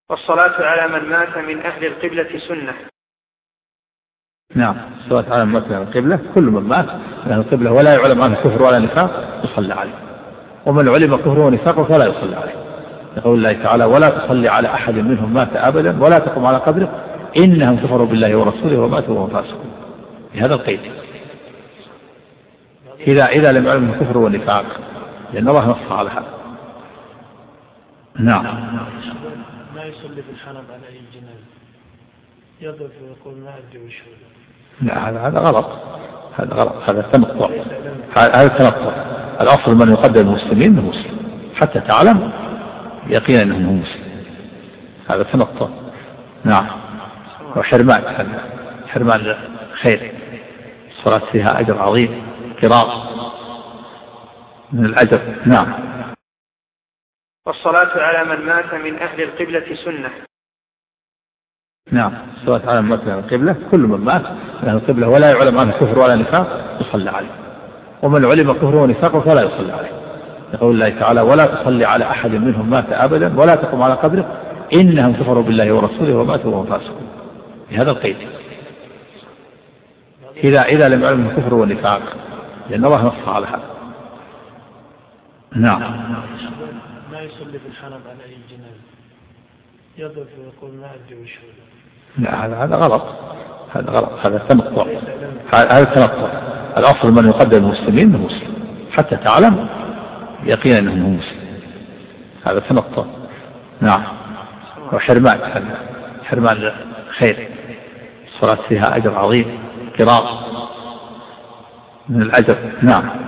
والصلاة على من مات من أهل القبلة سنة. نعم، الصلاة على من مات من أهل القبلة، كل من مات من أهل القبلة ولا يعلم عنه كفر ولا نفاق يصلى عليه، ومن علم كفره ونفاقه فلا يصلى عليه، يقول الله تعالى: ولا تصلي على أحد منهم مات أبدا ولا تقم على قبره إنهم كفروا بالله ورسوله وماتوا وهم فاسقون. بهذا القيد، إذا لم يعلم كفر ونفاق، لأن الله نص على هذا. نعم. ما يصلي في الحرم على أي جنازة يضرب ويقول ما أدري وش هو. لا، هذا غلط، هذا تنطع، هذا تنطع. الأصل من يقدم المسلمين انه مسلم حتى تعلم يقينا انه مسلم، هذا تنطع. نعم، وحرمان، حرمان خير، الصلاة فيها أجر عظيم، قراءة من الأجر. نعم. والصلاة على من مات من أهل القبلة سنة. نعم، الصلاة على من مات من أهل القبلة، كل من مات من أهل القبلة ولا يعلم عنه كفر ولا نفاق يصلى عليه، ومن علم كفره ونفاقه فلا يصلى عليه، يقول الله تعالى: ولا تصلي على أحد منهم مات أبدا ولا تقم على قبره إنهم كفروا بالله ورسوله وماتوا وهم فاسقون. بهذا القيد، إذا لم يعلم كفر ونفاق، لأن الله نص على هذا. نعم. ما يصلي في الحرم على أي جنازة يضرب ويقول ما أدري وش هو. لا، هذا غلط، هذا تنطع، هذا تنطع. الأصل من يقدم المسلمين انه مسلم حتى تعلم يقينا انه مسلم، هذا تنطع. نعم، وحرمان خير، الصلاة فيها أجر عظيم، قراءة من الأجر. نعم.